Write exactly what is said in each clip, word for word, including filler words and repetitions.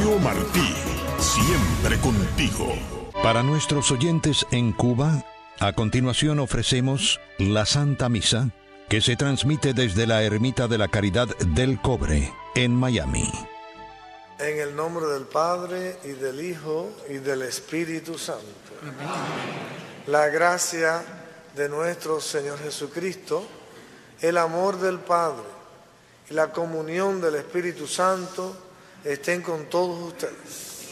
Julio Martí, siempre contigo. Para nuestros oyentes en Cuba, a continuación ofrecemos la Santa Misa, que se transmite desde la Ermita de la Caridad del Cobre, en Miami. En el nombre del Padre, y del Hijo, y del Espíritu Santo. Amén. La gracia de nuestro Señor Jesucristo, el amor del Padre y la comunión del Espíritu Santo estén con todos ustedes.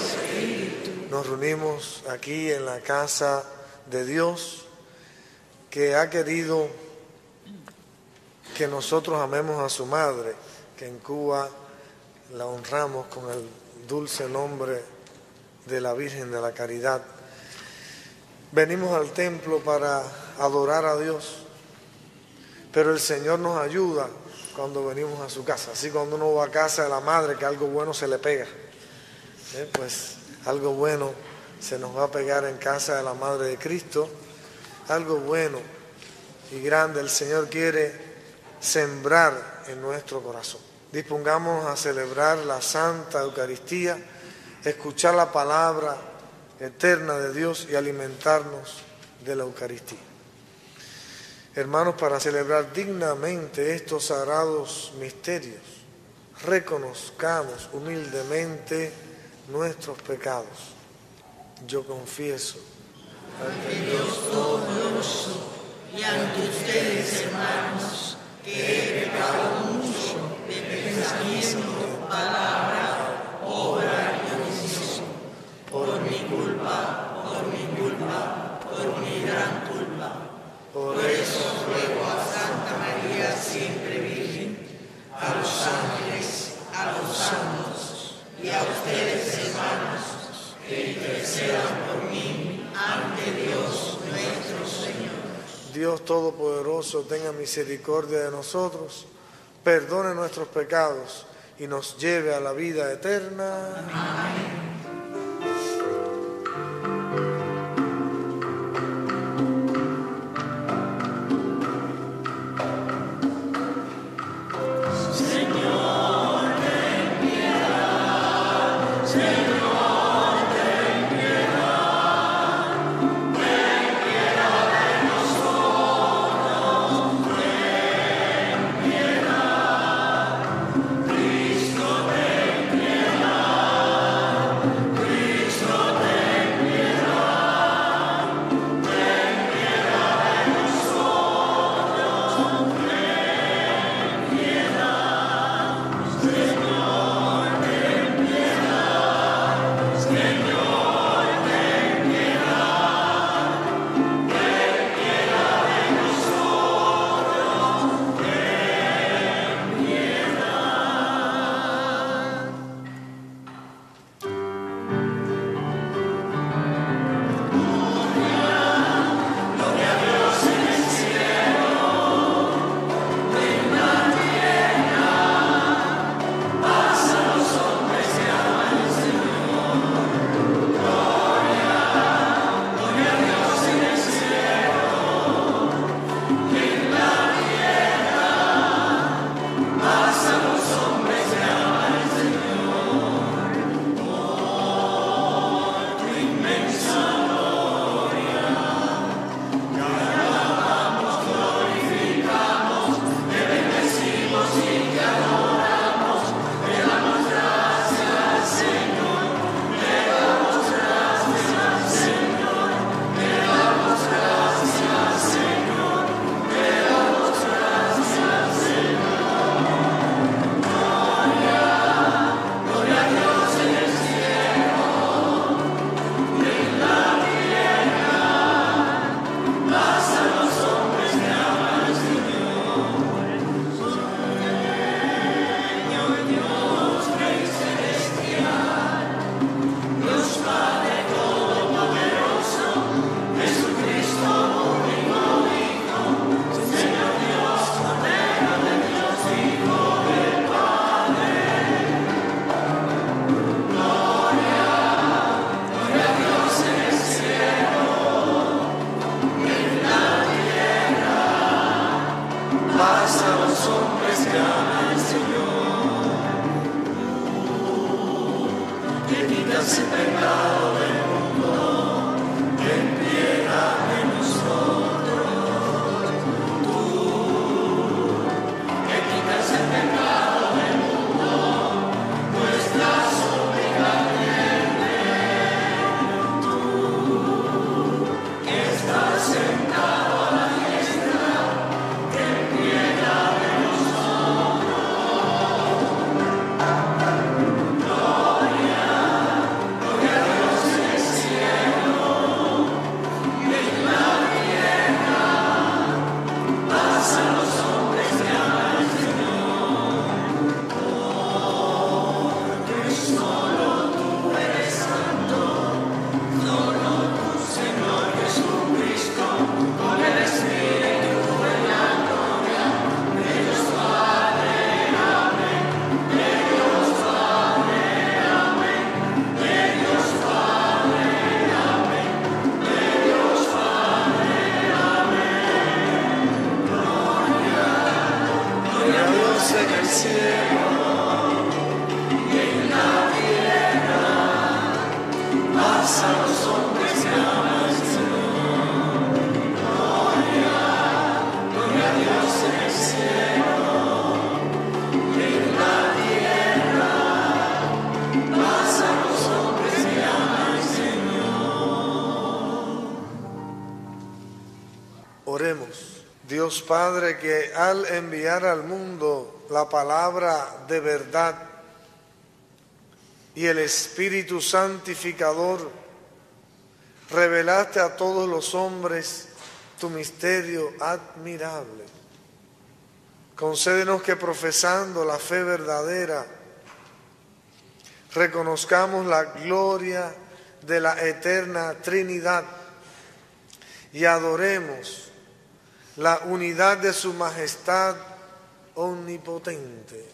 Nos reunimos aquí en la casa de Dios, que ha querido que nosotros amemos a su madre, que en Cuba la honramos con el dulce nombre de la Virgen de la Caridad. Venimos al templo para adorar a Dios, pero el Señor nos ayuda cuando venimos a su casa. Así cuando uno va a casa de la madre, que algo bueno se le pega, ¿eh? Pues algo bueno se nos va a pegar en casa de la Madre de Cristo. Algo bueno y grande el Señor quiere sembrar en nuestro corazón. Dispongamos a celebrar la Santa Eucaristía, escuchar la palabra eterna de Dios y alimentarnos de la Eucaristía. Hermanos, para celebrar dignamente estos sagrados misterios, reconozcamos humildemente nuestros pecados. Yo confieso ante Dios Todopoderoso y ante ustedes, hermanos, que he pecado mucho de pensamiento, palabra, obra y omisión, por mi culpa, por mi culpa, por mi gran culpa. Por eso ruego a Santa María, siempre Virgen, a los ángeles, a los santos y a ustedes, hermanos, que intercedan por mí ante Dios nuestro Señor. Dios Todopoderoso tenga misericordia de nosotros, perdone nuestros pecados y nos lleve a la vida eterna. Amén. quitas el pecado del mundo, ten piedad de nosotros. Tú, que quitas el pecado del mundo, nuestra súplica atiende. Tú, que estás sentado a la diestra, ten piedad de nosotros. Gloria, gloria a Dios en el cielo y en la tierra, paz a los hombres que aman al Señor. Porque solo tú eres santo, solo tú, Señor Jesucristo, con el Espíritu de la gloria, de Dios Padre, amén, de Dios Padre, amén, de Dios Padre, amén, de Dios Padre, amén. Gloria, gloria a Dios en el cielo y en la tierra, paz a los hombres que aman al Señor. Gloria, gloria a Dios en el cielo y en la tierra, paz a los hombres que aman al Señor. Oremos. Dios Padre, que al enviar al mundo la palabra de verdad y el Espíritu santificador, revelaste a todos los hombres tu misterio admirable. Concédenos que, profesando la fe verdadera, reconozcamos la gloria de la eterna Trinidad y adoremos la unidad de su majestad omnipotente.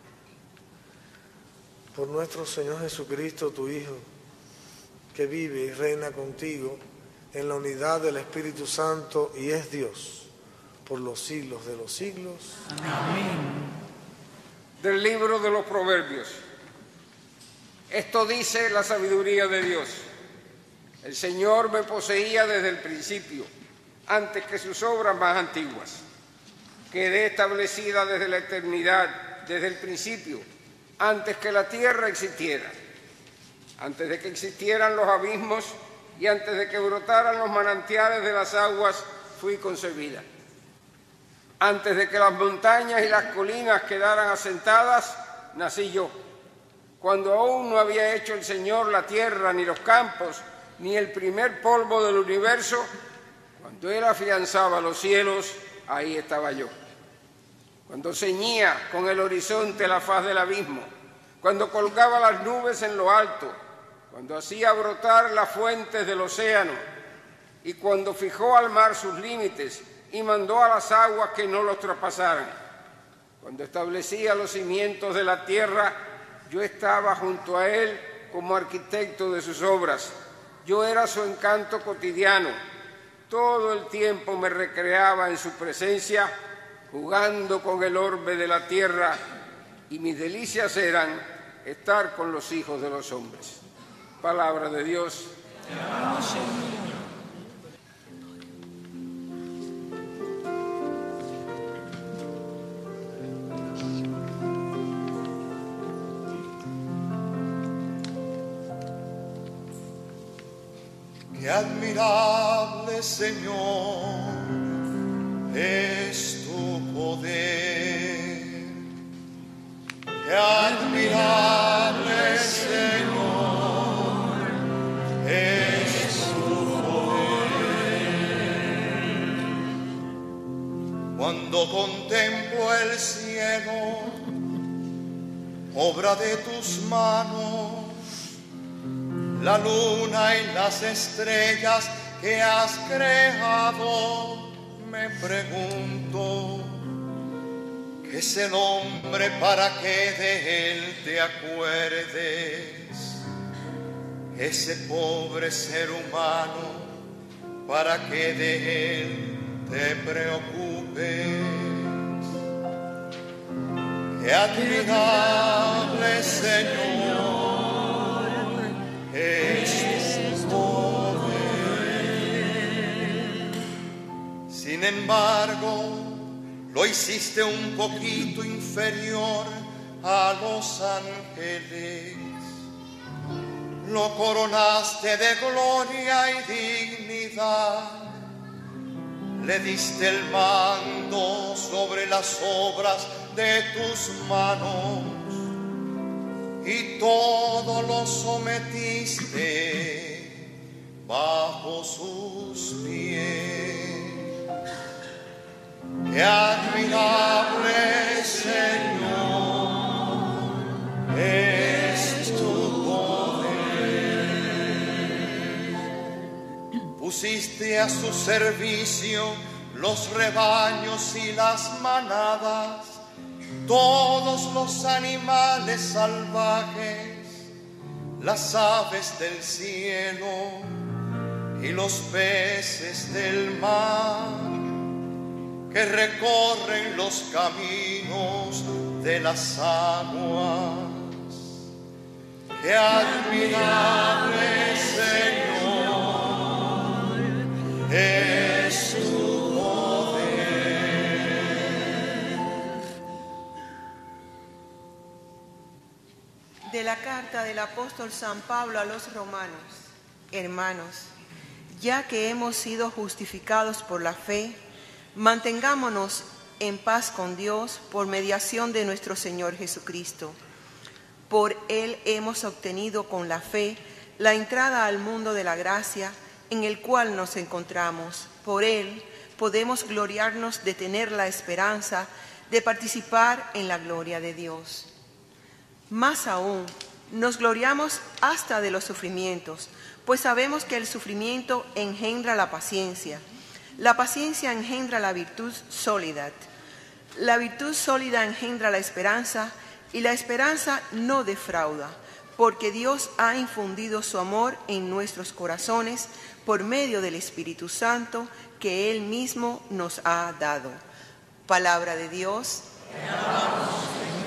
Por nuestro Señor Jesucristo, tu Hijo, que vive y reina contigo en la unidad del Espíritu Santo y es Dios por los siglos de los siglos. Amén. Del libro de los Proverbios. Esto dice la sabiduría de Dios. El Señor me poseía desde el principio, antes que sus obras más antiguas. Quedé establecida desde la eternidad, desde el principio, antes que la tierra existiera. Antes de que existieran los abismos y antes de que brotaran los manantiales de las aguas, fui concebida. Antes de que las montañas y las colinas quedaran asentadas, nací yo. Cuando aún no había hecho el Señor la tierra, ni los campos, ni el primer polvo del universo, cuando Él afianzaba los cielos, ahí estaba yo. Cuando ceñía con el horizonte la faz del abismo, cuando colgaba las nubes en lo alto, cuando hacía brotar las fuentes del océano, y cuando fijó al mar sus límites y mandó a las aguas que no los traspasaran. Cuando establecía los cimientos de la tierra, yo estaba junto a Él como arquitecto de sus obras. Yo era su encanto cotidiano. Todo el tiempo me recreaba en su presencia, jugando con el orbe de la tierra, y mis delicias eran estar con los hijos de los hombres. Palabra de Dios. Te amamos, Señor. Qué admirable, Señor, es tu poder. Qué admirable, Señor, es tu poder. Cuando contemplo el cielo, obra de tus manos, la luna y las estrellas que has creado, me pregunto, ¿qué es el hombre para que de él te acuerdes? Ese pobre ser humano, para que de él te preocupes. Qué admirable, Señor, Sin embargo, lo hiciste un poquito inferior a los ángeles. Lo coronaste de gloria y dignidad. Le diste el mando sobre las obras de tus manos y todo lo sometiste bajo sus pies. ¡Qué admirable, Señor, es tu poder! Pusiste a su servicio los rebaños y las manadas, todos los animales salvajes, las aves del cielo y los peces del mar, que recorren los caminos de las aguas. ¡Qué admirable, Señor, es tu poder! De la carta del apóstol San Pablo a los romanos. Hermanos, ya que hemos sido justificados por la fe, mantengámonos en paz con Dios por mediación de nuestro Señor Jesucristo. Por Él hemos obtenido con la fe la entrada al mundo de la gracia en el cual nos encontramos. Por Él podemos gloriarnos de tener la esperanza de participar en la gloria de Dios. Más aún, nos gloriamos hasta de los sufrimientos, pues sabemos que el sufrimiento engendra la paciencia. La paciencia engendra la virtud sólida. La virtud sólida engendra la esperanza, y la esperanza no defrauda, porque Dios ha infundido su amor en nuestros corazones por medio del Espíritu Santo que Él mismo nos ha dado. Palabra de Dios. Te alabamos, Señor.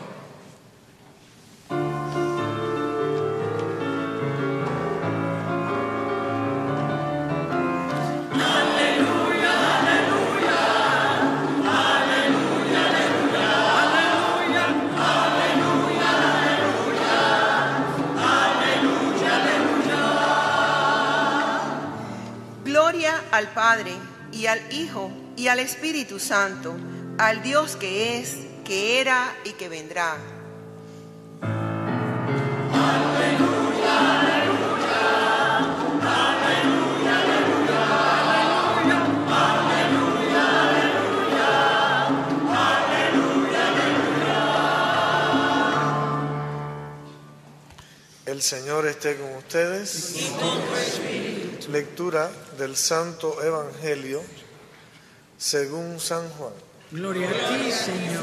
Al Padre, y al Hijo, y al Espíritu Santo, al Dios que es, que era y que vendrá. Aleluya, aleluya, aleluya, aleluya, aleluya, aleluya, aleluya. El Señor esté con ustedes. Y con tu espíritu. Lectura del Santo Evangelio según San Juan. Gloria a ti, Señor.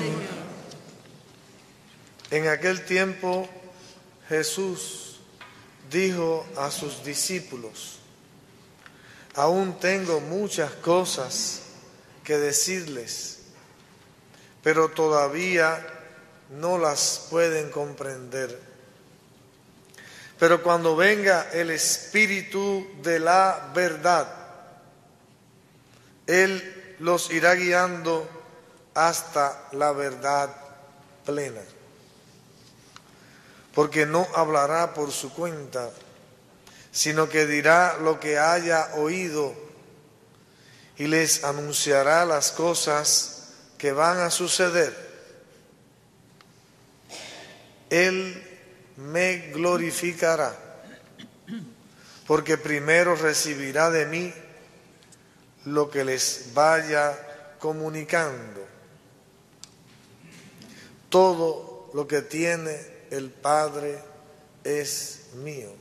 En aquel tiempo Jesús dijo a sus discípulos: aún tengo muchas cosas que decirles, pero todavía no las pueden comprender. Pero cuando venga el Espíritu de la verdad, Él los irá guiando hasta la verdad plena. Porque no hablará por su cuenta, sino que dirá lo que haya oído y les anunciará las cosas que van a suceder. Él me glorificará, porque primero recibirá de mí lo que les vaya comunicando. Todo lo que tiene el Padre es mío.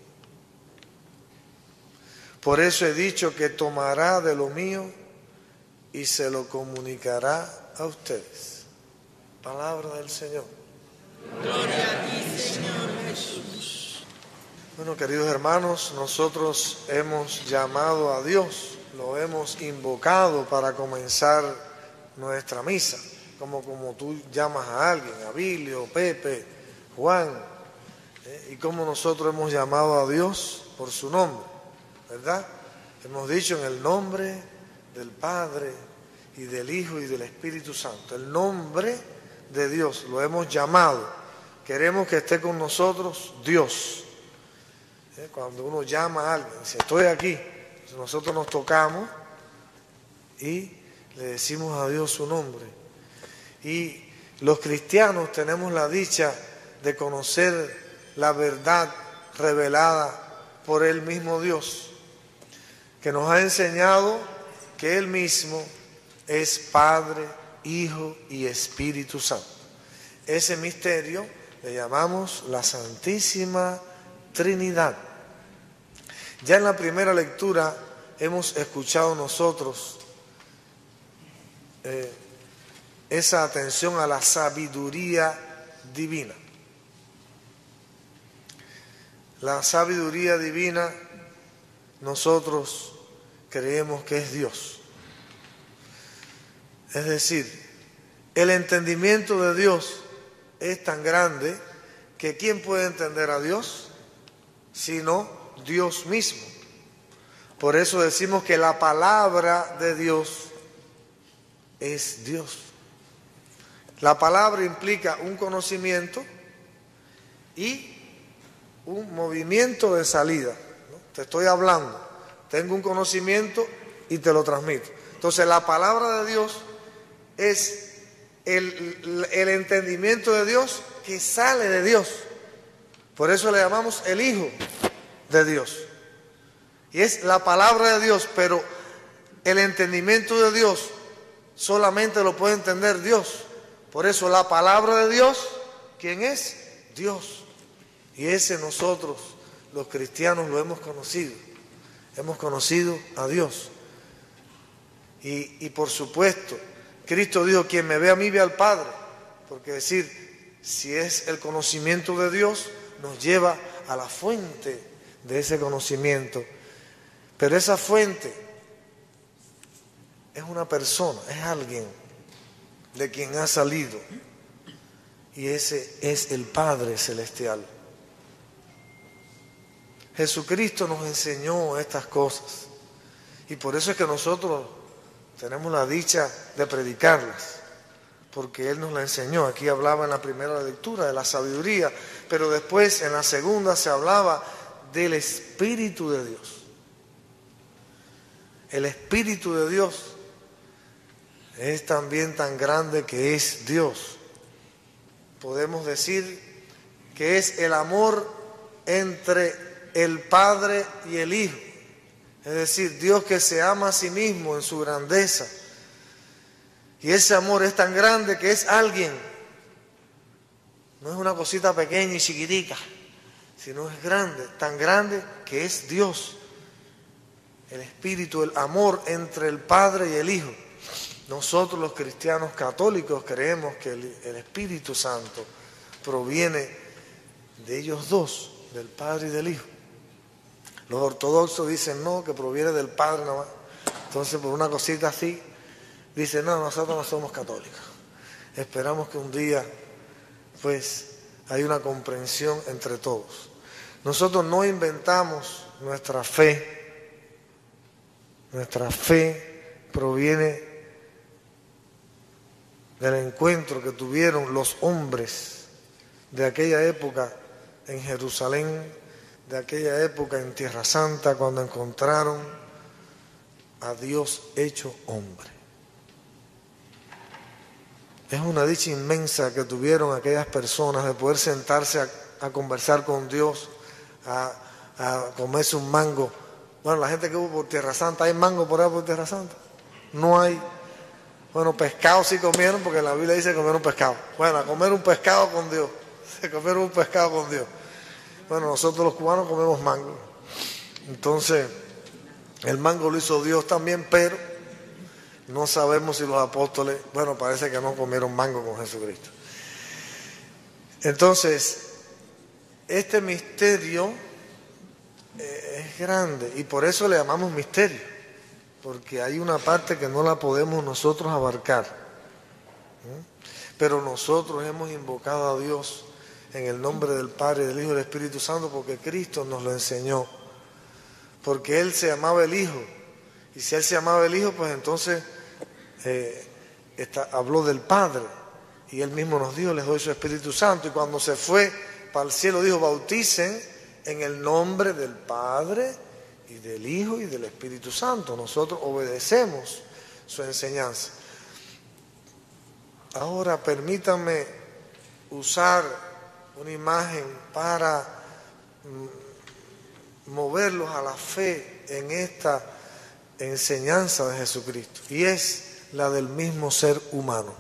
Por eso he dicho que tomará de lo mío y se lo comunicará a ustedes. Palabra del Señor. Gloria a ti, Señor Jesús. Bueno, queridos hermanos, nosotros hemos llamado a Dios, lo hemos invocado para comenzar nuestra misa, como, como tú llamas a alguien, a Bilio, Pepe, Juan, ¿eh? Y como nosotros hemos llamado a Dios por su nombre, ¿verdad? Hemos dicho en el nombre del Padre, y del Hijo y del Espíritu Santo. El nombre de Dios lo hemos llamado. Queremos que esté con nosotros Dios. ¿Eh? Cuando uno llama a alguien, dice, estoy aquí, nosotros nos tocamos y le decimos a Dios su nombre. Y los cristianos tenemos la dicha de conocer la verdad revelada por el mismo Dios, que nos ha enseñado que Él mismo es Padre, Hijo y Espíritu Santo. Ese misterio le llamamos la Santísima Trinidad. Ya en la primera lectura hemos escuchado nosotros eh, esa atención a la sabiduría divina. La sabiduría divina nosotros creemos que es Dios. Es decir, el entendimiento de Dios es tan grande que ¿quién puede entender a Dios? Sino Dios mismo. Por eso decimos que la palabra de Dios es Dios. La palabra implica un conocimiento y un movimiento de salida, ¿no? Te estoy hablando, tengo un conocimiento y te lo transmito. Entonces la palabra de Dios es el, el entendimiento de Dios que sale de Dios. Por eso le llamamos el Hijo de Dios. Y es la palabra de Dios, pero el entendimiento de Dios solamente lo puede entender Dios. Por eso la palabra de Dios, ¿quién es? Dios. Y ese nosotros, los cristianos, lo hemos conocido. Hemos conocido a Dios. Y, y por supuesto, Cristo dijo, quien me ve a mí ve al Padre. Porque decir, si es el conocimiento de Dios, nos lleva a la fuente de ese conocimiento. Pero esa fuente es una persona, es alguien de quien ha salido. Y ese es el Padre Celestial. Jesucristo nos enseñó estas cosas y por eso es que nosotros tenemos la dicha de predicarlas, porque Él nos la enseñó. Aquí hablaba en la primera lectura de la sabiduría, pero después en la segunda se hablaba del Espíritu de Dios. El Espíritu de Dios es también tan grande que es Dios. Podemos decir que es el amor entre el Padre y el Hijo, es decir, Dios que se ama a sí mismo en su grandeza, y ese amor es tan grande que es alguien, no es una cosita pequeña y chiquitica, sino es grande, tan grande que es Dios, el Espíritu, el amor entre el Padre y el Hijo. Nosotros los cristianos católicos creemos que el, el Espíritu Santo proviene de ellos dos, del Padre y del Hijo. Los ortodoxos dicen no, que proviene del Padre nada más. Entonces, por una cosita así, dicen no, nosotros no somos católicos. Esperamos que un día, pues, haya una comprensión entre todos. Nosotros no inventamos nuestra fe. Nuestra fe proviene del encuentro que tuvieron los hombres de aquella época en Jerusalén, de aquella época en Tierra Santa, cuando encontraron a Dios hecho hombre. Es una dicha inmensa que tuvieron aquellas personas de poder sentarse a, a conversar con Dios, a, a comerse un mango. Bueno, la gente que hubo por Tierra Santa, ¿hay mango por ahí por Tierra Santa? No hay. Bueno, pescado sí comieron, porque la Biblia dice que comieron pescado. Bueno, a comer un pescado con Dios. Se comieron un pescado con Dios. Bueno, nosotros los cubanos comemos mango. Entonces, el mango lo hizo Dios también, pero no sabemos si los apóstoles, bueno, parece que no comieron mango con Jesucristo. Entonces, este misterio eh, es grande y por eso le llamamos misterio, porque hay una parte que no la podemos nosotros abarcar. ¿Mm? Pero nosotros hemos invocado a Dios en el nombre del Padre, del Hijo y del Espíritu Santo, porque Cristo nos lo enseñó. Porque Él se llamaba el Hijo. Y si Él se llamaba el Hijo, pues entonces eh, está, habló del Padre, y Él mismo nos dijo, les doy su Espíritu Santo, y cuando se fue para el cielo dijo, bauticen en el nombre del Padre, y del Hijo, y del Espíritu Santo. Nosotros obedecemos su enseñanza. Ahora permítanme usar una imagen para moverlos a la fe en esta enseñanza de Jesucristo, y es la del mismo ser humano.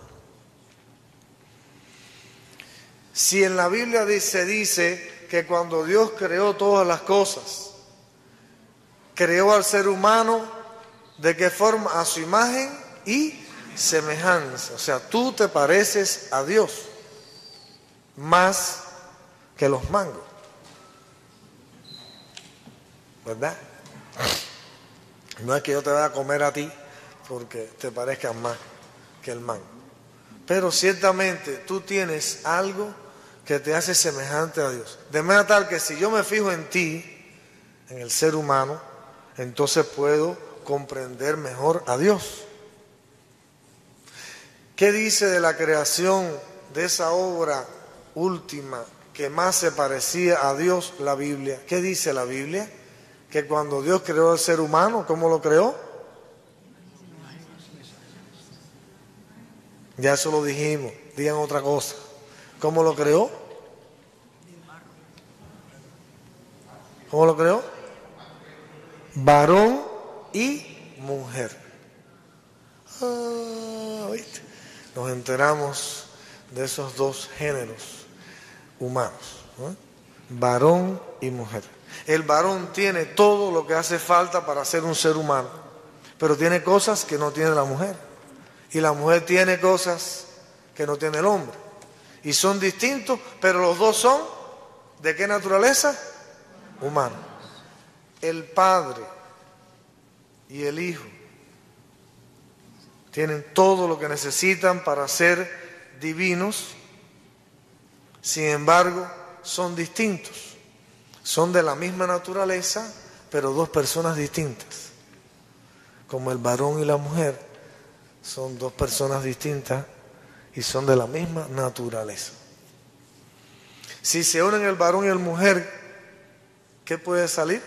Si en la Biblia se dice que cuando Dios creó todas las cosas, creó al ser humano, ¿de qué forma? A su imagen y semejanza. O sea, tú te pareces a Dios más que los mangos, ¿verdad? No es que yo te vaya a comer a ti porque te parezcas más que el mango, pero ciertamente tú tienes algo que te hace semejante a Dios, de manera tal que si yo me fijo en ti, en el ser humano, entonces puedo comprender mejor a Dios. ¿Qué dice de la creación de esa obra última que más se parecía a Dios, la Biblia? ¿Qué dice la Biblia? Que cuando Dios creó al ser humano, ¿cómo lo creó? Ya eso lo dijimos, digan otra cosa. ¿Cómo lo creó? ¿Cómo lo creó? Varón y mujer. Ah, ¿viste? Nos enteramos de esos dos géneros humanos, ¿no? Varón y mujer. El varón tiene todo lo que hace falta para ser un ser humano, pero tiene cosas que no tiene la mujer, y la mujer tiene cosas que no tiene el hombre, y son distintos, pero los dos son ¿de qué naturaleza? Humana. El Padre y el Hijo tienen todo lo que necesitan para ser divinos, sin embargo son distintos. Son de la misma naturaleza, pero dos personas distintas. Como el varón y la mujer son dos personas distintas y son de la misma naturaleza. Si se unen el varón y la mujer, ¿qué puede salir?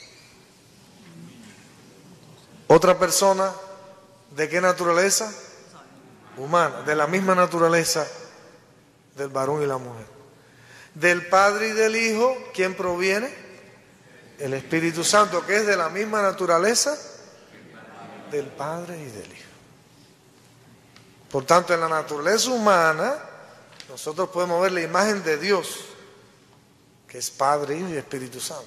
Otra persona, ¿de qué naturaleza? Humana, de la misma naturaleza del varón y la mujer. Del Padre y del Hijo, ¿quién proviene? El Espíritu Santo, que es de la misma naturaleza del Padre y del Hijo. Por tanto, en la naturaleza humana, nosotros podemos ver la imagen de Dios, que es Padre, Hijo y Espíritu Santo.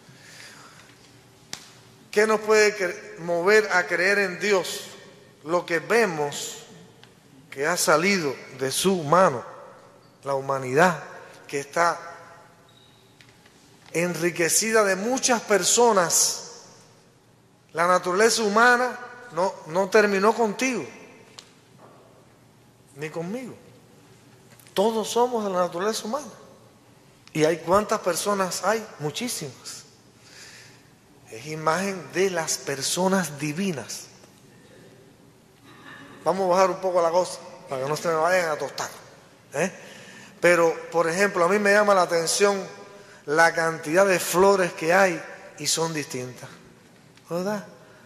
¿Qué nos puede mover a creer en Dios? Lo que vemos que ha salido de su mano, la humanidad, que está enriquecida de muchas personas. La naturaleza humana no, no terminó contigo, ni conmigo. Todos somos de la naturaleza humana. ¿Y hay cuántas personas hay? Muchísimas. Es imagen de las personas divinas. Vamos a bajar un poco la cosa para que no se me vayan a tostar, ¿eh? Pero, por ejemplo, a mí me llama la atención la cantidad de flores que hay y son distintas, ¿verdad?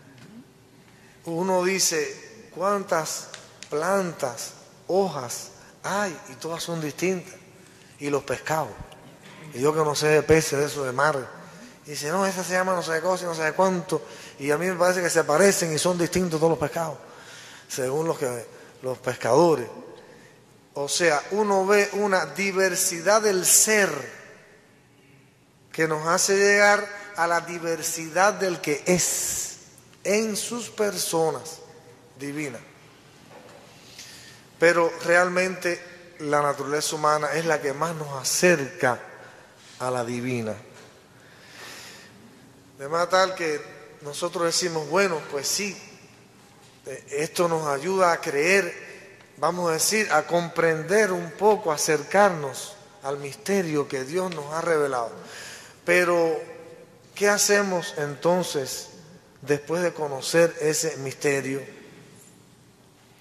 Uno dice, ¿cuántas plantas, hojas hay? Y todas son distintas. Y los pescados. Y yo que no sé de peces, de eso de mar. Y dice, no, esa se llama no sé de cosa y no sé de cuánto. Y a mí me parece que se parecen y son distintos todos los pescados, según los, que, los pescadores. O sea, uno ve una diversidad del ser que nos hace llegar a la diversidad del que es en sus personas divinas. Pero realmente la naturaleza humana es la que más nos acerca a la divina. De manera tal que nosotros decimos, bueno, pues sí, esto nos ayuda a creer, vamos a decir, a comprender un poco, a acercarnos al misterio que Dios nos ha revelado. Pero, ¿qué hacemos entonces después de conocer ese misterio?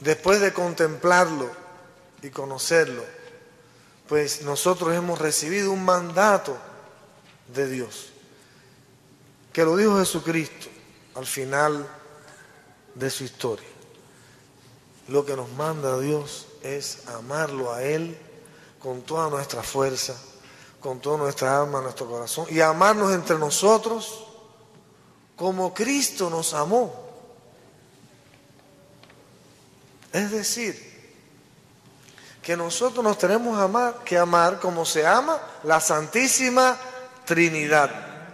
después de contemplarlo y conocerlo, pues nosotros hemos recibido un mandato de Dios, que lo dijo Jesucristo al final de su historia. Lo que nos manda Dios es amarlo a Él con toda nuestra fuerza, con toda nuestra alma, nuestro corazón, y amarnos entre nosotros como Cristo nos amó. Es decir, que nosotros nos tenemos amar, que amar como se ama la Santísima Trinidad.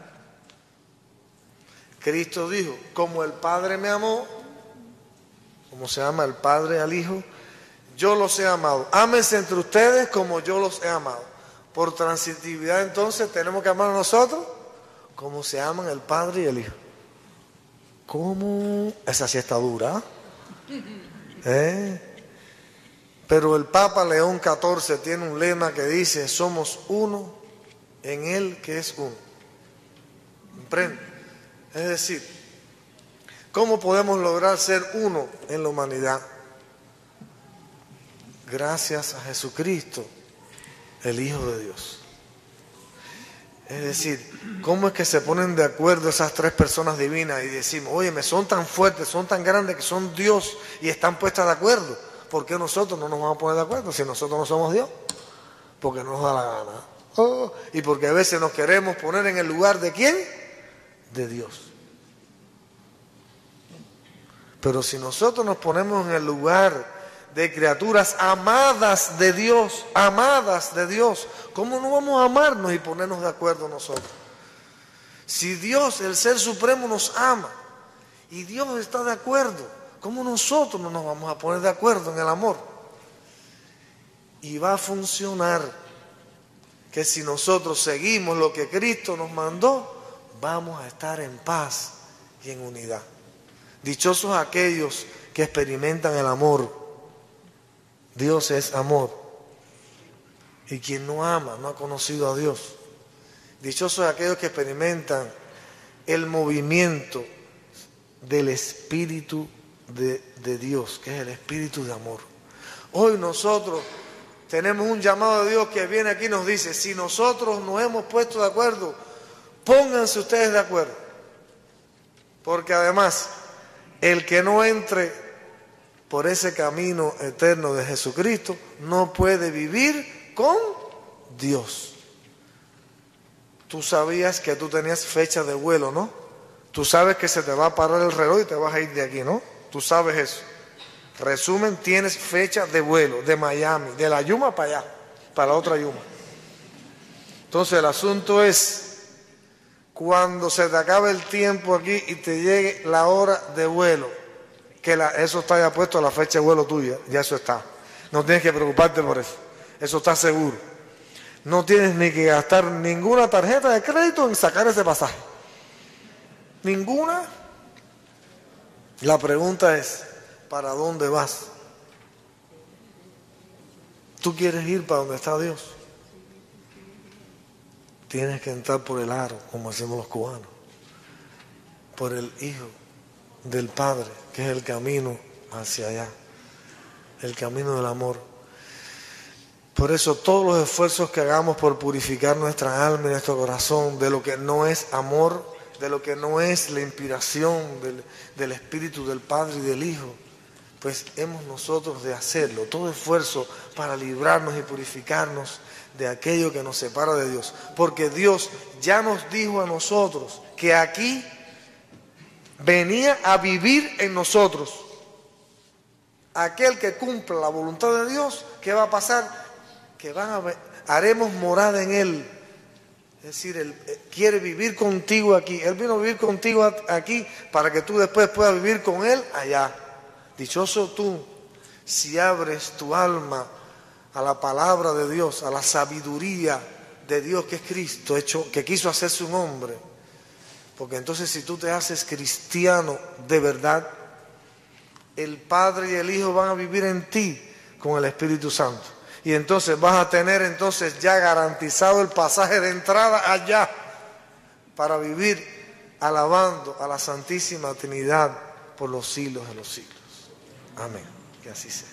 Cristo dijo, como el Padre me amó, como se ama el Padre al Hijo, yo los he amado. Ámense entre ustedes como yo los he amado. Por transitividad entonces tenemos que amar a nosotros como se aman el Padre y el Hijo. ¿Cómo? Esa sí está dura. ¿Eh? Pero el Papa León catorce tiene un lema que dice, somos uno en Él que es uno. ¿Comprende? Es decir, ¿cómo podemos lograr ser uno en la humanidad? Gracias a Jesucristo, el Hijo de Dios. Es decir, ¿cómo es que se ponen de acuerdo esas tres personas divinas y decimos, oye, me son tan fuertes, son tan grandes que son Dios y están puestas de acuerdo? ¿Por qué nosotros no nos vamos a poner de acuerdo si nosotros no somos Dios? Porque no nos da la gana. Oh, y porque a veces nos queremos poner en el lugar de ¿quién? De Dios. Pero si nosotros nos ponemos en el lugar de criaturas amadas de Dios, amadas de Dios, ¿cómo no vamos a amarnos y ponernos de acuerdo nosotros? Si Dios, el Ser Supremo, nos ama y Dios está de acuerdo, ¿cómo nosotros no nos vamos a poner de acuerdo en el amor? Y va a funcionar que si nosotros seguimos lo que Cristo nos mandó, vamos a estar en paz y en unidad. Dichosos aquellos que experimentan el amor. Dios es amor. Y quien no ama no ha conocido a Dios. Dichosos aquellos que experimentan el movimiento del Espíritu de, de Dios, que es el Espíritu de amor. Hoy nosotros tenemos un llamado de Dios que viene aquí y nos dice, si nosotros nos hemos puesto de acuerdo, pónganse ustedes de acuerdo. Porque además, el que no entre por ese camino eterno de Jesucristo no puede vivir con Dios. Tú sabías que tú tenías fecha de vuelo, ¿no? Tú sabes que se te va a parar el reloj y te vas a ir de aquí, ¿no? Tú sabes eso. Resumen, tienes fecha de vuelo de Miami, de la Yuma para allá, para la otra Yuma. Entonces el asunto es, cuando se te acabe el tiempo aquí y te llegue la hora de vuelo, que la, eso está ya puesto a la fecha de vuelo tuya, ya eso está. No tienes que preocuparte por eso, eso está seguro. No tienes ni que gastar ninguna tarjeta de crédito en sacar ese pasaje. Ninguna. La pregunta es, ¿para dónde vas? ¿Tú quieres ir para donde está Dios? Tienes que entrar por el aro, como hacemos los cubanos, por el Hijo del Padre, que es el camino hacia allá, el camino del amor. Por eso todos los esfuerzos que hagamos por purificar nuestra alma y nuestro corazón de lo que no es amor, de lo que no es la inspiración del, del Espíritu del Padre y del Hijo, pues hemos nosotros de hacerlo, todo esfuerzo para librarnos y purificarnos de aquello que nos separa de Dios. Porque Dios ya nos dijo a nosotros que aquí venía a vivir en nosotros. Aquel que cumpla la voluntad de Dios, ¿qué va a pasar? Que van a ver, haremos morada en Él. Es decir, Él quiere vivir contigo aquí. Él vino a vivir contigo aquí para que tú después puedas vivir con Él allá. Dichoso tú si abres tu alma a la palabra de Dios, a la sabiduría de Dios que es Cristo, hecho, que quiso hacerse un hombre. Porque entonces si tú te haces cristiano de verdad, el Padre y el Hijo van a vivir en ti con el Espíritu Santo. Y entonces vas a tener entonces ya garantizado el pasaje de entrada allá para vivir alabando a la Santísima Trinidad por los siglos de los siglos. Amén. Que así sea.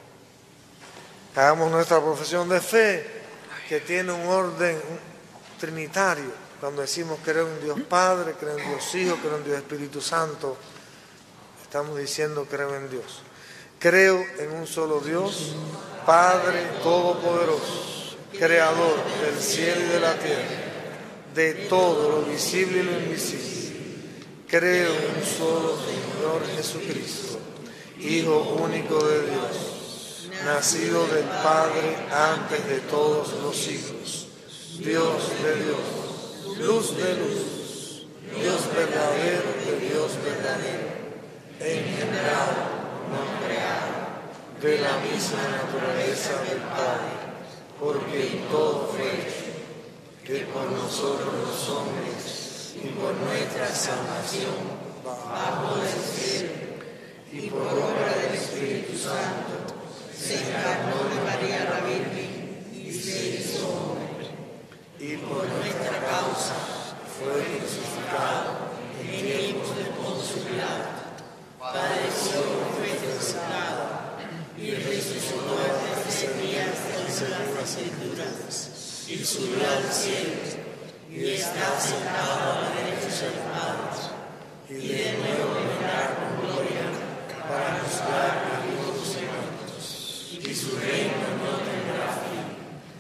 Hagamos nuestra profesión de fe, que tiene un orden trinitario. Cuando decimos creo en Dios Padre, creo en Dios Hijo, creo en Dios Espíritu Santo, estamos diciendo creo en Dios. Creo en un solo Dios, Padre Todopoderoso, Creador del cielo y de la tierra, de todo lo visible y lo invisible. Creo en un solo Señor Jesucristo, Hijo único de Dios, nacido del Padre antes de todos los siglos, Dios de Dios, luz de luz, Dios verdadero de Dios verdadero, engendrado, no creado, de la misma naturaleza del Padre, porque todo fue hecho, que por nosotros los hombres y por nuestra salvación bajo del cielo y por obra del Espíritu Santo se encarnó de María la Virgen y se hizo hombre, y por nuestra causa fue crucificado en tiempos de Poncio Pilato, padeció, fue crucificado y resucitó al tercer día según las Escrituras, y subió al cielo y está sentado a la derecha del Padre, y de nuevo vendrá con gloria para juzgar a vivos y muertos, y su reino no tendrá fin.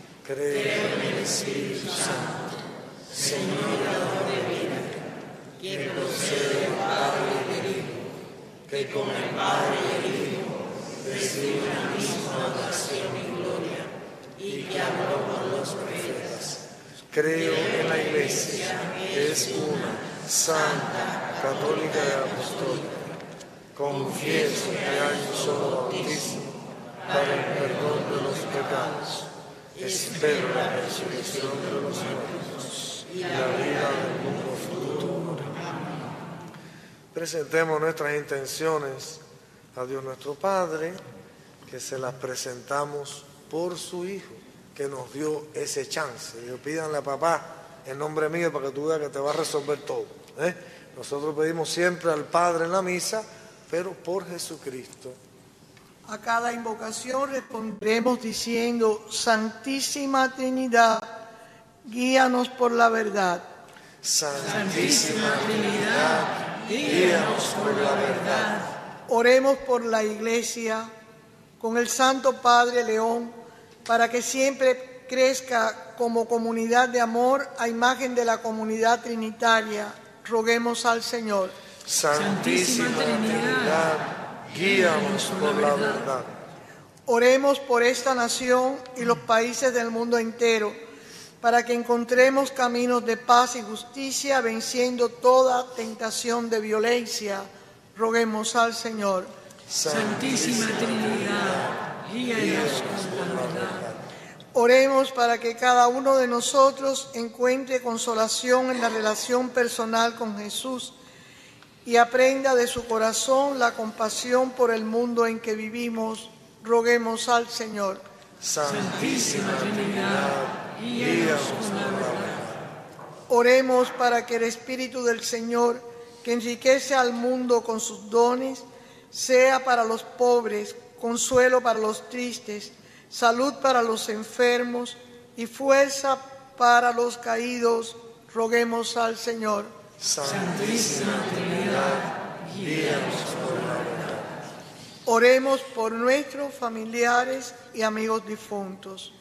Creo en el Espíritu Santo, Señor dador de vida, que procede del Padre y del Hijo, que con el Padre y el Hijo recibe una misma oración y gloria, y que habló con los profetas. Creo en la Iglesia, que es una, santa, católica y apostólica. Confieso que hay un solo bautismo para el perdón de los pecados. Espero la resurrección de los muertos y la vida del mundo futuro. Presentemos nuestras intenciones a Dios nuestro Padre, que se las presentamos por su Hijo, que nos dio ese chance. Y pídanle a papá en nombre mío para que tú veas que te va a resolver todo. ¿eh? Nosotros pedimos siempre al Padre en la misa, pero por Jesucristo. A cada invocación responderemos diciendo: Santísima Trinidad, guíanos por la verdad. Santísima Trinidad, guíanos por la verdad. Oremos por la Iglesia con el Santo Padre León, para que siempre crezca como comunidad de amor a imagen de la comunidad trinitaria. Roguemos al Señor. Santísima Trinidad, guíanos por la verdad. Oremos por esta nación y los países del mundo entero, para que encontremos caminos de paz y justicia, venciendo toda tentación de violencia. Roguemos al Señor. Santísima Trinidad, guíanos por la verdad. Oremos para que cada uno de nosotros encuentre consolación en la relación personal con Jesús y aprenda de su corazón la compasión por el mundo en que vivimos. Roguemos al Señor. Santísima Trinidad, guíanos por la verdad. Oremos para que el Espíritu del Señor, que enriquece al mundo con sus dones, sea para los pobres, consuelo para los tristes, salud para los enfermos y fuerza para los caídos. Roguemos al Señor. Santísima Trinidad, guíanos por la verdad. Oremos por nuestros familiares y amigos difuntos.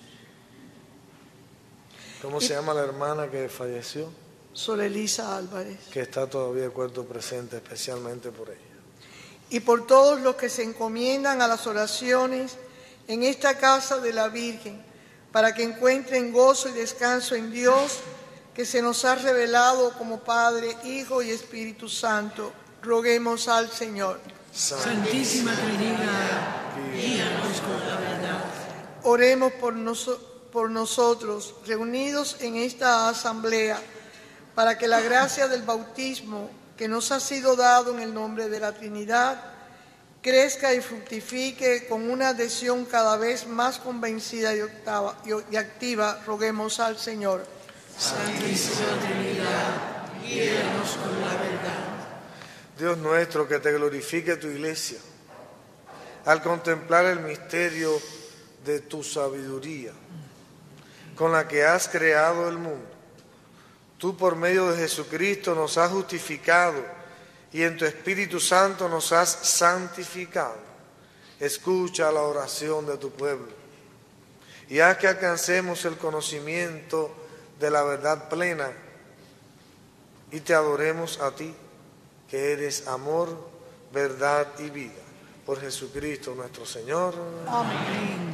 ¿Cómo se llama la hermana que falleció? Sor Elisa Álvarez. Que está todavía el cuerpo presente, especialmente por ella. Y por todos los que se encomiendan a las oraciones en esta casa de la Virgen, para que encuentren gozo y descanso en Dios, que se nos ha revelado como Padre, Hijo y Espíritu Santo. Roguemos al Señor. Santísima Trinidad, guíanos con la verdad. Oremos por, noso- por nosotros, reunidos en esta asamblea, para que la gracia del bautismo que nos ha sido dado en el nombre de la Trinidad crezca y fructifique con una adhesión cada vez más convencida y, octava, y activa. Roguemos al Señor. Santísima Trinidad, guíanos con la verdad. Dios nuestro, que te glorifique tu iglesia, al contemplar el misterio de tu sabiduría, con la que has creado el mundo. Tú por medio de Jesucristo nos has justificado y en tu Espíritu Santo nos has santificado. Escucha la oración de tu pueblo y haz que alcancemos el conocimiento de la verdad plena y te adoremos a ti, que eres amor, verdad y vida. Por Jesucristo nuestro Señor. Amén.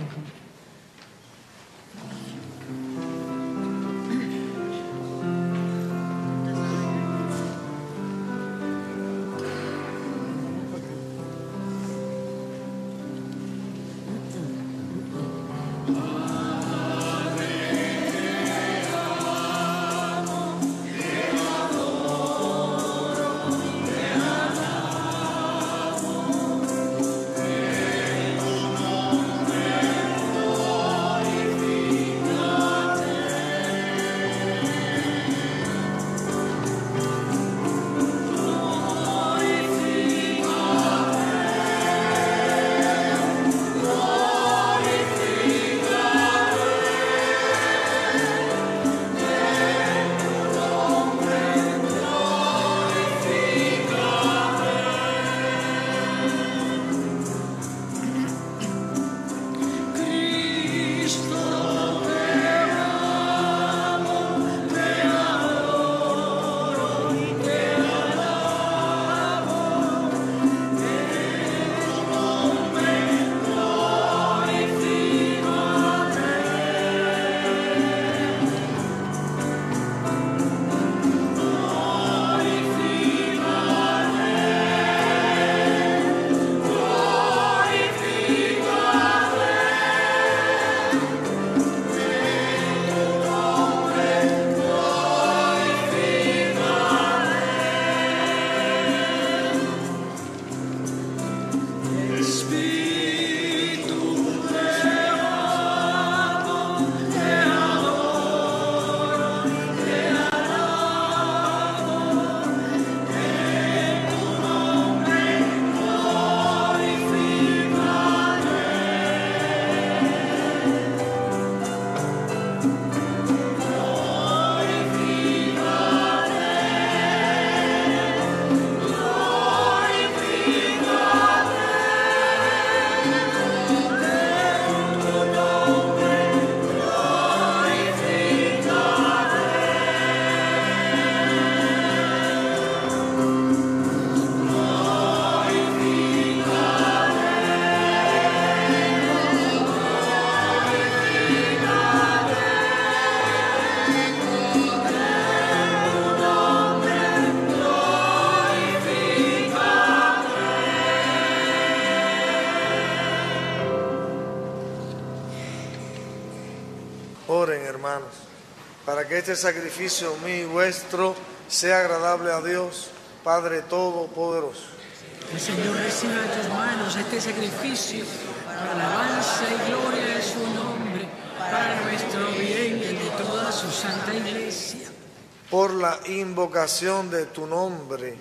Oren, hermanos, para que este sacrificio mío y vuestro sea agradable a Dios, Padre Todopoderoso. El Señor reciba de tus manos este sacrificio para alabanza y gloria de su nombre, para nuestro bien y el de toda su santa iglesia. Por la invocación de tu nombre,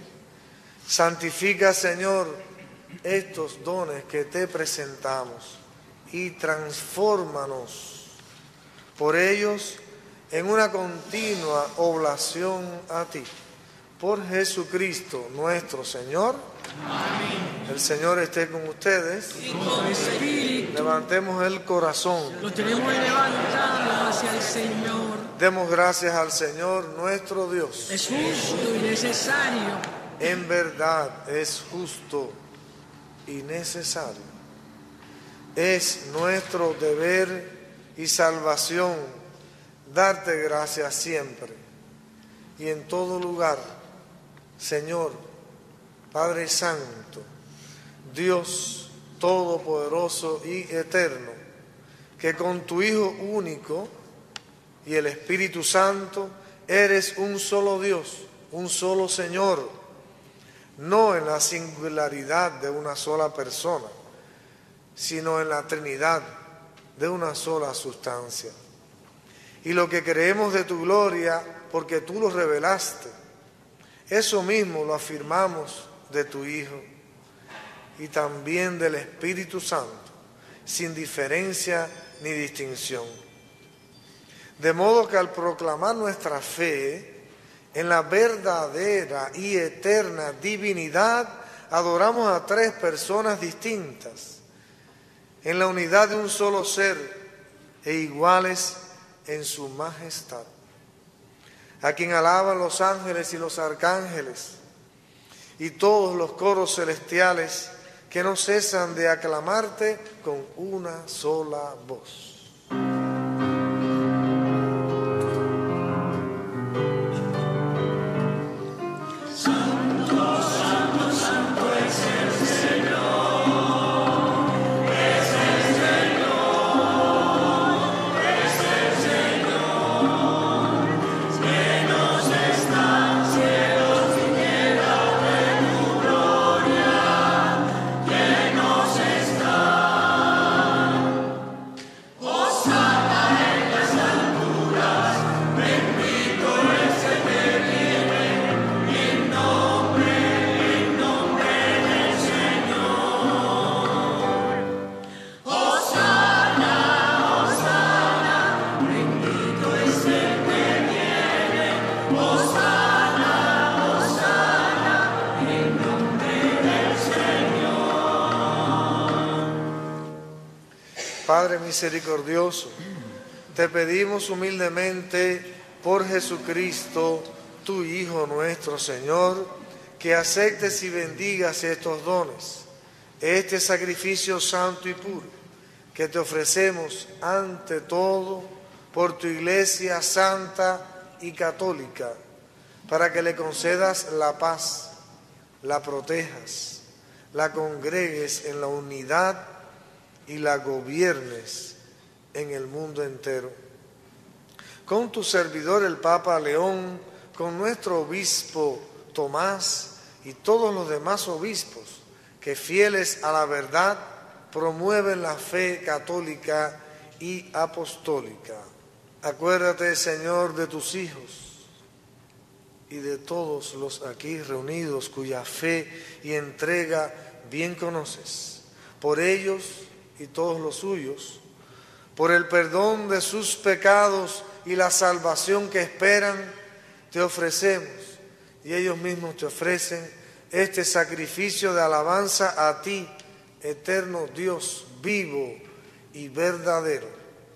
santifica, Señor, estos dones que te presentamos y transfórmanos por ellos en una continua oblación a ti. Por Jesucristo nuestro Señor. Amén. El Señor esté con ustedes. Y con tu espíritu. Levantemos el corazón. Lo tenemos levantado hacia el Señor. Demos gracias al Señor nuestro Dios. Es justo y necesario. En verdad es justo y necesario. Es nuestro deber y salvación darte gracias siempre y en todo lugar, Señor, Padre Santo, Dios Todopoderoso y Eterno, que con tu Hijo único y el Espíritu Santo eres un solo Dios, un solo Señor, no en la singularidad de una sola persona, sino en la Trinidad de una sola sustancia. Y lo que creemos de tu gloria, porque tú lo revelaste, eso mismo lo afirmamos de tu Hijo, y también del Espíritu Santo, sin diferencia ni distinción. De modo que al proclamar nuestra fe en la verdadera y eterna divinidad, adoramos a tres personas distintas, en la unidad de un solo ser e iguales en su majestad, a quien alaban los ángeles y los arcángeles y todos los coros celestiales que no cesan de aclamarte con una sola voz. Padre misericordioso, te pedimos humildemente por Jesucristo, tu Hijo nuestro Señor, que aceptes y bendigas estos dones, este sacrificio santo y puro, que te ofrecemos ante todo por tu Iglesia santa y católica, para que le concedas la paz, la protejas, la congregues en la unidad y la gobiernes en el mundo entero. Con tu servidor el Papa León, con nuestro obispo Tomás y todos los demás obispos que fieles a la verdad promueven la fe católica y apostólica. Acuérdate, Señor, de tus hijos y de todos los aquí reunidos cuya fe y entrega bien conoces. Por ellos y todos los suyos, por el perdón de sus pecados y la salvación que esperan, te ofrecemos, y ellos mismos te ofrecen, este sacrificio de alabanza a ti, eterno Dios, vivo y verdadero.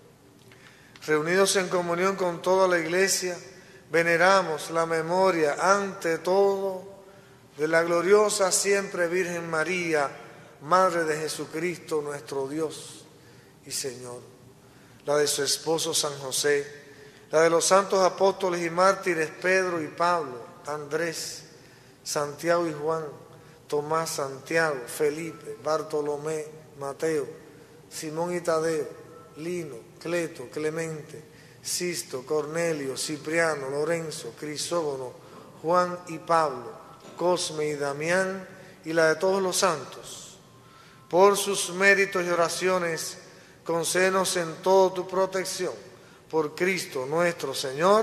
Reunidos en comunión con toda la Iglesia, veneramos la memoria, ante todo, de la gloriosa siempre Virgen María, Madre de Jesucristo, nuestro Dios y Señor, la de su esposo San José, la de los santos apóstoles y mártires Pedro y Pablo, Andrés, Santiago y Juan, Tomás, Santiago, Felipe, Bartolomé, Mateo, Simón y Tadeo, Lino, Cleto, Clemente, Sisto, Cornelio, Cipriano, Lorenzo, Crisógono, Juan y Pablo, Cosme y Damián, y la de todos los santos. Por sus méritos y oraciones, concédenos en todo tu protección. Por Cristo nuestro Señor.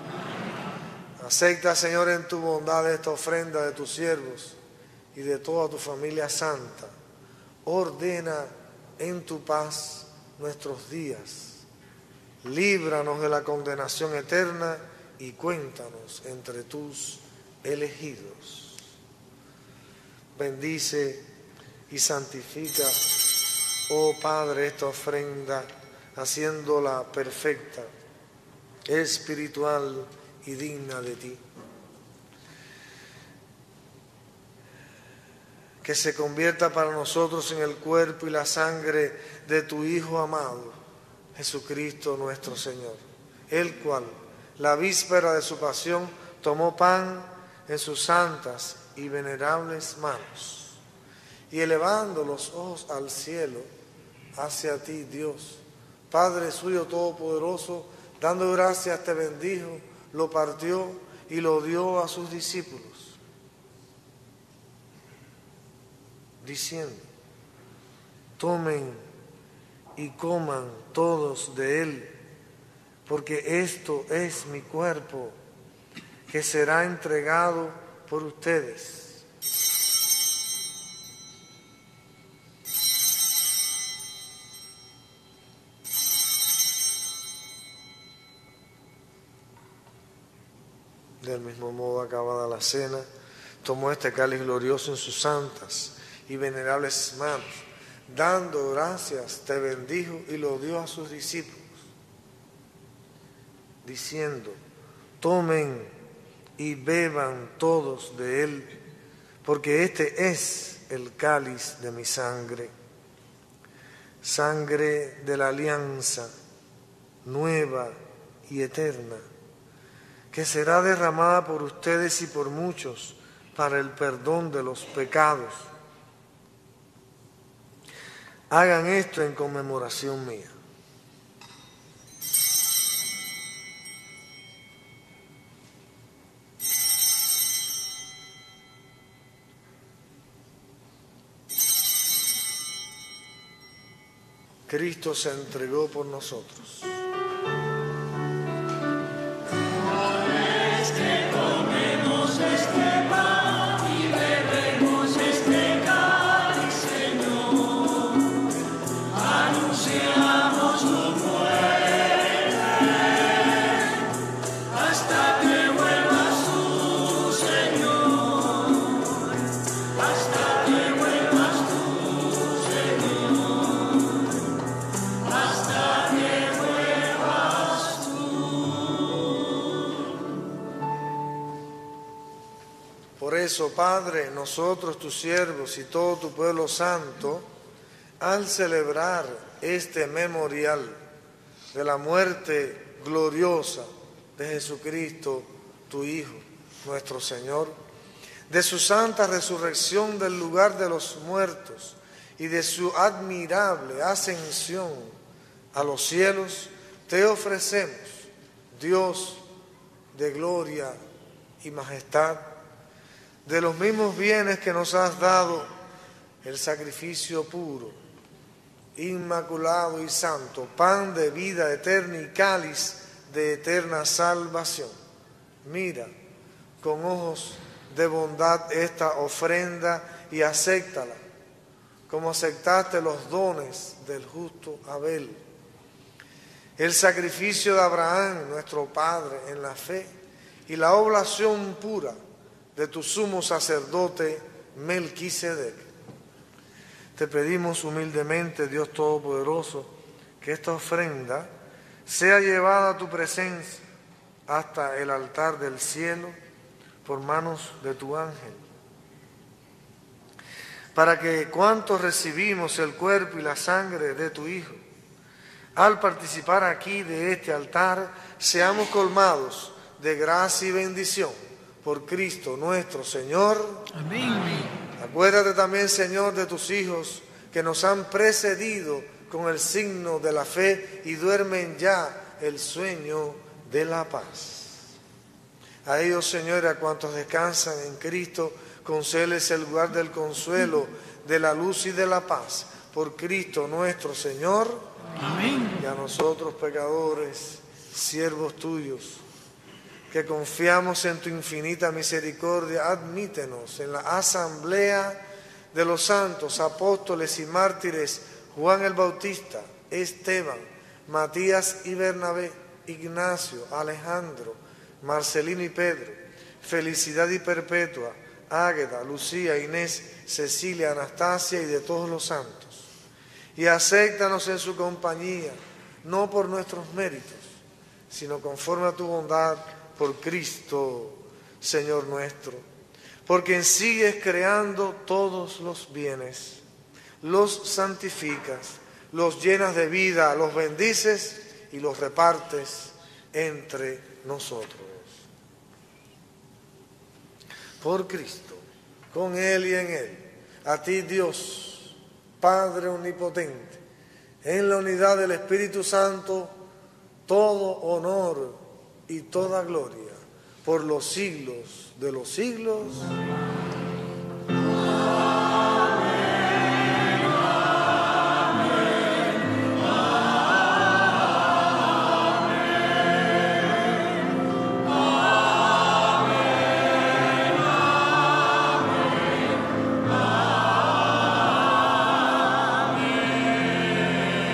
Amén. Acepta, Señor, en tu bondad esta ofrenda de tus siervos y de toda tu familia santa. Ordena en tu paz nuestros días. Líbranos de la condenación eterna y cuéntanos entre tus elegidos. Bendice y santifica, oh Padre, esta ofrenda, haciéndola perfecta, espiritual y digna de ti. Que se convierta para nosotros en el cuerpo y la sangre de tu Hijo amado, Jesucristo nuestro Señor, el cual, la víspera de su pasión, tomó pan en sus santas y venerables manos, y elevando los ojos al cielo, hacia ti, Dios, Padre suyo todopoderoso, dando gracias te bendijo, lo partió y lo dio a sus discípulos, diciendo: tomen y coman todos de él, porque esto es mi cuerpo, que será entregado por ustedes. Del mismo modo, acabada la cena, tomó este cáliz glorioso en sus santas y venerables manos, dando gracias, te bendijo y lo dio a sus discípulos, diciendo: tomen y beban todos de él, porque este es el cáliz de mi sangre, sangre de la alianza nueva y eterna, que será derramada por ustedes y por muchos para el perdón de los pecados. Hagan esto en conmemoración mía. Cristo se entregó por nosotros. Por eso, Padre, nosotros, tus siervos y todo tu pueblo santo, al celebrar este memorial de la muerte gloriosa de Jesucristo, tu Hijo, nuestro Señor, de su santa resurrección del lugar de los muertos y de su admirable ascensión a los cielos, te ofrecemos, Dios de gloria y majestad, de los mismos bienes que nos has dado, el sacrificio puro, inmaculado y santo, pan de vida eterna y cáliz de eterna salvación. Mira con ojos de bondad esta ofrenda y acéptala, como aceptaste los dones del justo Abel, el sacrificio de Abraham, nuestro padre, en la fe, y la oblación pura de tu sumo sacerdote Melquisedec. Te pedimos humildemente, Dios Todopoderoso, que esta ofrenda sea llevada a tu presencia hasta el altar del cielo por manos de tu ángel, para que cuantos recibimos el cuerpo y la sangre de tu Hijo, al participar aquí de este altar, seamos colmados de gracia y bendición por Cristo nuestro Señor. Amén. Acuérdate también, Señor, de tus hijos que nos han precedido con el signo de la fe y duermen ya el sueño de la paz. A ellos, Señor, a cuantos descansan en Cristo, concédeles el lugar del consuelo, de la luz y de la paz. Por Cristo nuestro Señor. Amén. Y a nosotros, pecadores, siervos tuyos, que confiamos en tu infinita misericordia, admítenos en la asamblea de los santos apóstoles y mártires Juan el Bautista, Esteban, Matías y Bernabé, Ignacio, Alejandro, Marcelino y Pedro, Felicidad y Perpetua, Águeda, Lucía, Inés, Cecilia, Anastasia y de todos los santos. Y acéptanos en su compañía, no por nuestros méritos, sino conforme a tu bondad, por Cristo, Señor nuestro, por quien sigues creando todos los bienes, los santificas, los llenas de vida, los bendices y los repartes entre nosotros. Por Cristo, con Él y en Él, a ti Dios, Padre omnipotente, en la unidad del Espíritu Santo, todo honor y toda gloria por los siglos de los siglos.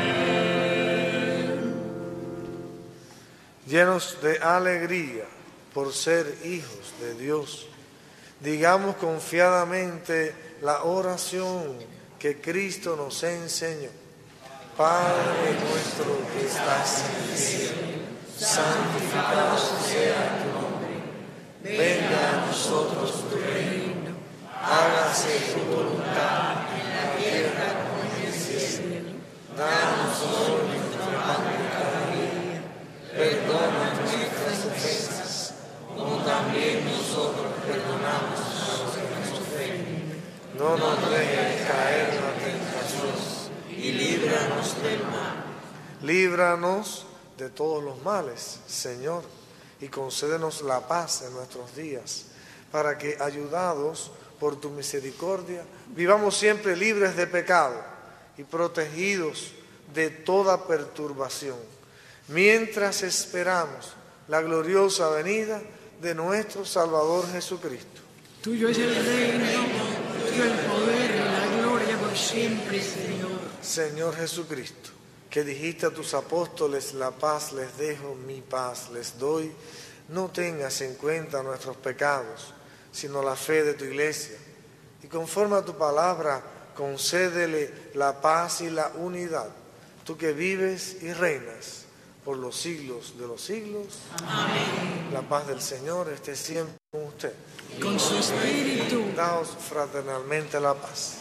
Llenos de alegría, por ser hijos de Dios. Digamos confiadamente la oración que Cristo nos enseñó. Padre nuestro que estás en el cielo, santificado sea tu nombre. Venga a nosotros tu reino. Hágase tu voluntad en la tierra como en el cielo. Danos hoy nuestro pan de cada día. Perdona nuestras ofensas, como también nosotros perdonamos a los que nos ofenden. No nos dejes caer en la tentación y líbranos del mal. Líbranos de todos los males, Señor, y concédenos la paz en nuestros días, para que, ayudados por tu misericordia, vivamos siempre libres de pecado y protegidos de toda perturbación, mientras esperamos la gloriosa venida de nuestro Salvador Jesucristo. Tuyo es el reino, tuyo el poder y la gloria por siempre, Señor. Señor Jesucristo, que dijiste a tus apóstoles, la paz les dejo, mi paz les doy, no tengas en cuenta nuestros pecados, sino la fe de tu iglesia, y conforme a tu palabra, concédele la paz y la unidad, tú que vives y reinas por los siglos de los siglos. Amén. La paz del Señor esté siempre con usted. Con su espíritu. Daos fraternalmente la paz.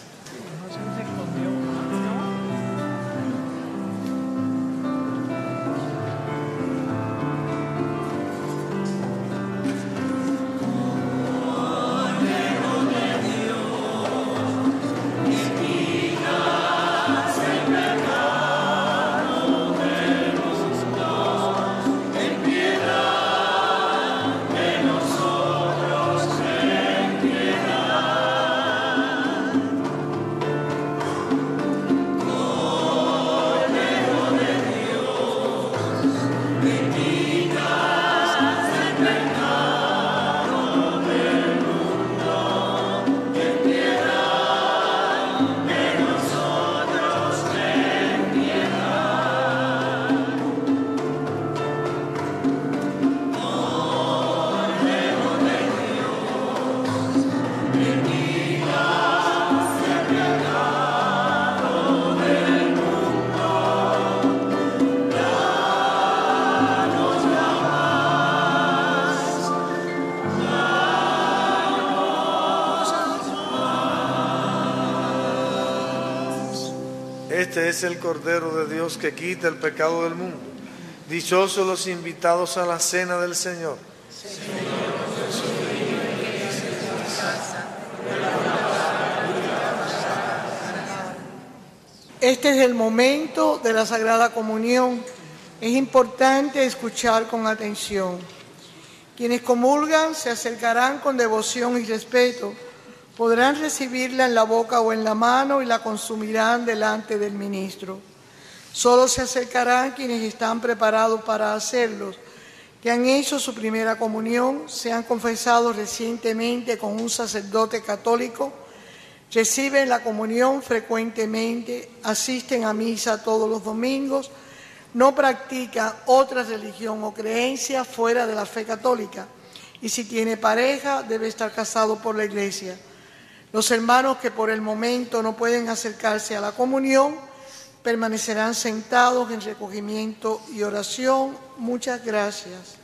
Este es el Cordero de Dios que quita el pecado del mundo. Dichosos los invitados a la cena del Señor. Este es el momento de la Sagrada Comunión. Es importante escuchar con atención. Quienes comulgan se acercarán con devoción y respeto. Podrán recibirla en la boca o en la mano y la consumirán delante del ministro. Solo se acercarán quienes están preparados para hacerlo, que han hecho su primera comunión, se han confesado recientemente con un sacerdote católico, reciben la comunión frecuentemente, asisten a misa todos los domingos, no practican otra religión o creencia fuera de la fe católica, y si tiene pareja debe estar casado por la Iglesia. Los hermanos que por el momento no pueden acercarse a la comunión permanecerán sentados en recogimiento y oración. Muchas gracias.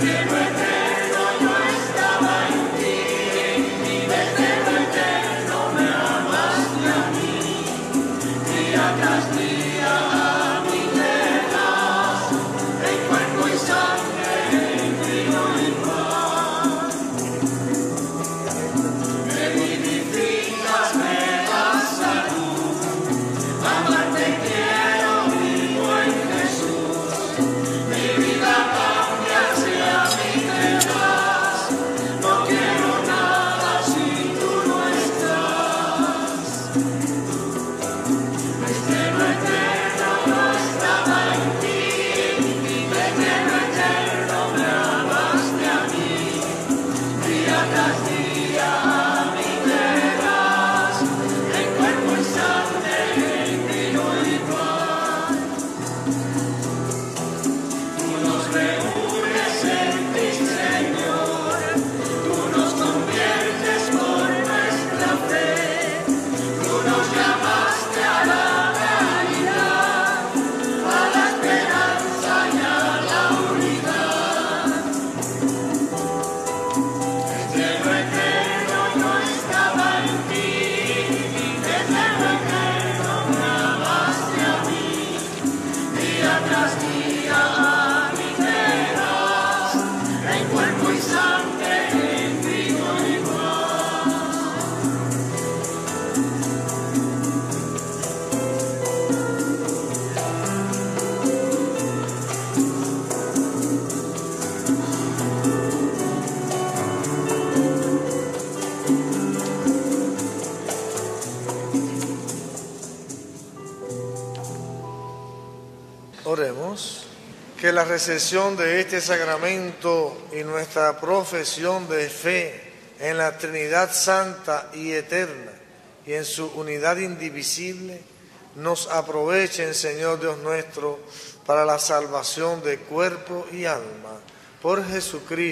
Oremos. Que la recepción de este sacramento y nuestra profesión de fe en la Trinidad Santa y Eterna y en su unidad indivisible nos aprovechen, Señor Dios nuestro, para la salvación de cuerpo y alma. Por Jesucristo.